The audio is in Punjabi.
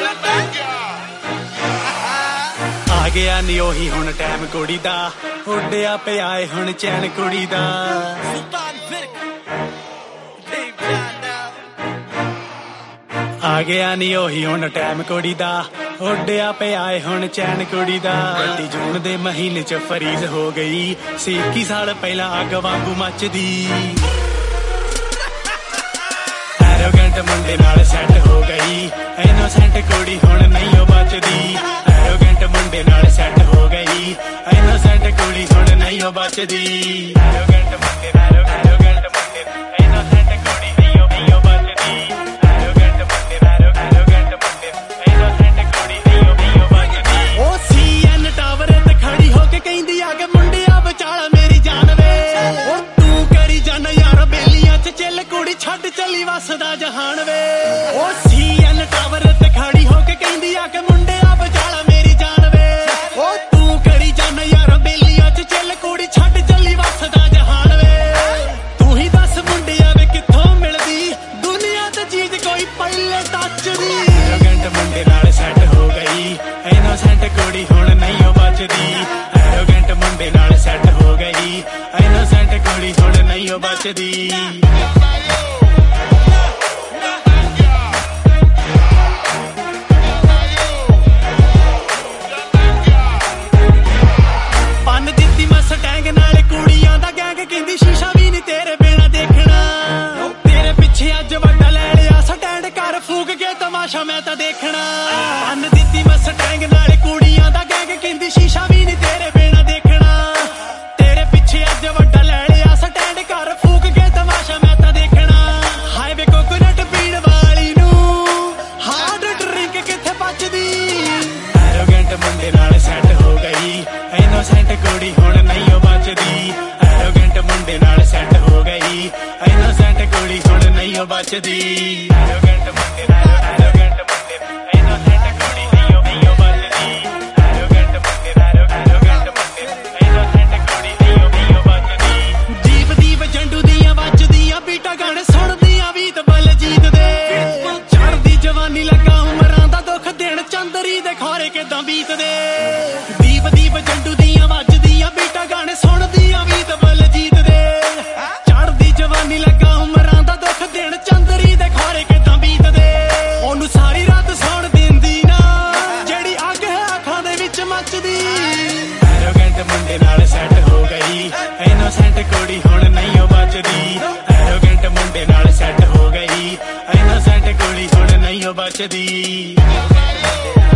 ਆ ਗਿਆ ਨੀ ਉਹੀ ਹੁਣ ਟਾਈਮ ਕੁੜੀ ਦਾ, ਉੱਡਿਆ ਪਿਆ ਏ ਹੁਣ ਚੈਨ ਕੁੜੀ ਦਾ। ਆ ਗਿਆ ਨੀ ਉਹੀ ਹੁਣ ਟਾਈਮ ਕੁੜੀ ਦਾ, ਉੱਡਿਆ ਪਿਆ ਏ ਹੁਣ ਚੈਨ ਕੁੜੀ ਦਾ। 30 ਜੂਨ ਦੇ ਮਹੀਨੇ ਚ ਫਰੀਜ਼ ਹੋ ਗਈ ਸੀ 21 ਸਾਲ ਪਹਿਲਾਂ ਅੱਗ ਵਾਂਗੂ ਮੱਚਦੀ। ਐਰੋਗੈਂਟ ਮੁੰਡੇ ਨਾਲ ਸੈੱਟ ਹੋ ਗਈ, ਇਨੋਸੈਂਟ ਕੁੜੀ ਹੁਣ ਨਹੀਂ ਉਹ ਬਚਦੀ। ਐਰੋਗੈਂਟ ਮੁੰਡੇ ਨਾਲ ਸੈੱਟ ਹੋ ਗਈ, ਇਨੋਸੈਂਟ ਕੁੜੀ ਹੁਣ ਨਹੀਂ ਉਹ ਬਚਦੀ। ਐਰੋਗੈਂਟ ਮੁੰਡੇ ਨਾਲ ਐਰੋਗੈਂਟ ਮੁੰਡੇ ਇਨੋਸੈਂਟ ਕੁੜੀ ਨਹੀਂ ਉਹ ਬਚਦੀ। ਐਰੋਗੈਂਟ ਮੁੰਡੇ ਨਾਲ ਐਰੋਗੈਂਟ ਮੁੰਡੇ ਇਨੋਸੈਂਟ ਕੁੜੀ ਨਹੀਂ ਉਹ ਬਚਦੀ। ਉਹ ਸੀਐਨ ਟਾਵਰ ਤੇ ਖੜੀ ਹੋ ਕੇ ਕਹਿੰਦੀ ਆ ਕਿ ਮੁੰਡਿਆ ਬਚਾਲਾ ਮੇਰੀ ਜਾਨ ਵੇ। ਉਹ ਤੂੰ ਕਰੀ ਜਾਨ ਯਾਰ ਬੇਲੀਆਂ ਚ ਚੱਲ ਕੁੜੀ ਛੱਡ ਚੱਲੀ ਵਸਦਾ ਜਹਾਨ ਵੇ। ਉਹ ਸੀਐਨ ਟਾਵਰ ਤੇ ਖੜੀ ਹੋ ਕੇ ਕਹਿੰਦੀ ਆ ਕਿ ਮੁੰਡਿਆ ਬਚਾਲਾ ਮੇਰੀ ਜਾਨ ਵੇ। ਉਹ ਤੂੰ ਕਰੀ ਜਾਨ ਯਾਰ ਬੇਲੀਆਂ ਚ ਚੱਲ ਕੁੜੀ ਛੱਡ ਚੱਲੀ ਵਸਦਾ ਜਹਾਨ ਵੇ। ਤੂੰ ਹੀ ਦੱਸ ਮੁੰਡਿਆ ਵੇ ਕਿੱਥੋਂ ਮਿਲਦੀ ਦੁਨੀਆ ਤੇ ਚੀਜ਼ ਕੋਈ ਪਹਿਲੇ ਟੱਚ ਦੀ। ਐਰੋਗੈਂਟ ਮੁੰਡੇ ਨਾਲ ਸੈੱਟ ਹੋ ਗਈ, ਇਨੋਸੈਂਟ ਕੁੜੀ ਹੁਣ ਨਹੀਂ ਉਹ ਬਚਦੀ। ਐਰੋਗੈਂਟ ਮੁੰਡੇ ਨਾਲ ਸੈੱਟ ਹੋ ਗਈ, ਇਨੋਸੈਂਟ ਕੁੜੀ ਹੁਣ ਨਹੀਂ ਉਹ ਬਚਦੀ। ਮਸਟੈਂਗ ਨਾਲ ਕੁੜੀਆਂ ਦਾ ਗੈਂਗ ਕਹਿੰਦੀ ਸ਼ੀਸ਼ਾ ਵੀ ਨੀ ਤੇਰੇ ਬਿਨਾ ਦੇਖਣਾ। ਤੇਰੇ ਪਿੱਛੇ ਅੱਜ ਵੱਡਾ ਲੈ ਲਿਆ ਸਟੈਂਡ ਕਰ ਫੂਕ ਕੇ ਤਮਾਸ਼ਾ ਮੈਂ ਤਾਂ ਦੇਖਣਾ। ਅੰਨ ਦਿੱਤੀ ਮਸਟੈਂਗ ਨਾਲ ਕੁੜੀਆਂ ਦਾ ਗੈਂਗ ਕਹਿੰਦੀ ਸ਼ੀਸ਼ਾ ਵੀ ਨੀ ਤੇਰੇ ਬਿਨਾ ਦੇਖਣਾ। ਤੇਰੇ ਪਿੱਛੇ ਅੱਜ ਵੱਡਾ ਲੈ ਲਿਆ ਸਟੈਂਡ ਕਰ ਫੂਕ ਕੇ ਤਮਾਸ਼ਾ ਮੈਂ ਤਾਂ ਦੇਖਣਾ। ਹਾਈਵੇ ਕੋਕੋਨਟ ਪੀਣ ਵਾਲੀ ਨੂੰ ਹਾਰਡ ਡਰਿੰਕ ਕਿੱਥੇ ਬਚਦੀ। ਐਰੋਗੈਂਟ ਮੁੰਡੇ ਨਾਲ ਸੈੱਟ ਹੋ ਗਈ, ਇਨੋਸੈਂਟ ਕੁੜੀ ਹੁਣ ਨਹੀਂ ਉਹ ਬਚਦੀ। ਐਰੋਗੈਂਟ ਮੁੰਡੇ ਨਾਲ ਸੈੱਟ ਹੋ ਗਈ, ਇਨੋਸੈਂਟ ਕੁੜੀ ਹੁਣ ਨਹੀਂ ਉਹ ਬਚਦੀ। ਐਰੋਗੈਂਟ ਮੁੰਡੇ ਨਾਲ ਐਰੋਗੈਂਟ ਮੁੰਡੇ ਇਨੋਸੈਂਟ ਕੁੜੀ ਨਹੀਂ ਉਹ ਬਚਦੀ। ਐਰੋਗੈਂਟ ਮੁੰਡੇ ਨਾਲ ਐਰੋਗੈਂਟ ਮੁੰਡੇ ਇਨੋਸੈਂਟ ਕੁੜੀ ਨਹੀਂ ਉਹ ਬਚਦੀ। ਦੀਪ ਦੀਪ ਜੰਡੂ ਦੀਆਂ ਵੱਜਦੀਆਂ ਬੀਟਾ ਗਾਣੇ ਸੁਣਦੀਆਂ ਵੀ ਤੇ ਬਲਜੀਤ ਦੇ। ਚੜ੍ਹਦੀ ਜਵਾਨੀ ਲੱਗਾ ਉਮਰਾਂ ਦਾ ਦੁੱਖ ਦੇਣ ਚੰਦਰੀ ਦੇ ਖਾਰੇ ਕਿਦਾਂ ਬੀਤਦੇ। ਦੀਪ ਦੀਪ ਜੰਡੂ ਦੀਆਂ ਵੱਜਦੀਆਂ ਬੀਟਾ ਗਾਣੇ ਸੁਣਦੀਆਂ ਵੀ ਤੇ ਬਲਜੀਤ ਦੇ। ਚੜ੍ਹਦੀ ਜਵਾਨੀ ਲੱਗਾ ਉਮਰਾਂ ਦਾ ਦੁੱਖ ਦੇਣ ਚੰਦਰੀ ਦੇ ਖਾਰੇ ਕਿਦਾਂ ਬੀਤਦੇ। ਉਹਨੂੰ ਸਾਰੀ ਰਾਤ ਸੌਣ ਦਿੰਦੀ ਨਾ ਜਿਹੜੀ ਅੱਗ ਹੈ ਅੱਖਾਂ ਦੇ ਵਿੱਚ ਮੱਚਦੀ। ਐਰੋਗੈਂਟ ਮੁੰਡੇ ਨਾਲ ਸੈੱਟ ਹੋ ਗਈ, ਇਨੋਸੈਂਟ ਕੁੜੀ ਹੁਣ ਨਹੀਂ ਉਹ ਬਚਦੀ। ਐਰੋਗੈਂਟ ਮੁੰਡੇ ਨਾਲ ਸੈੱਟ ਹੋ ਗਈ, ਇਨੋਸੈਂਟ ਕੁੜੀ ਹੁਣ ਨਹੀਂ ਉਹ ਬਚਦੀ।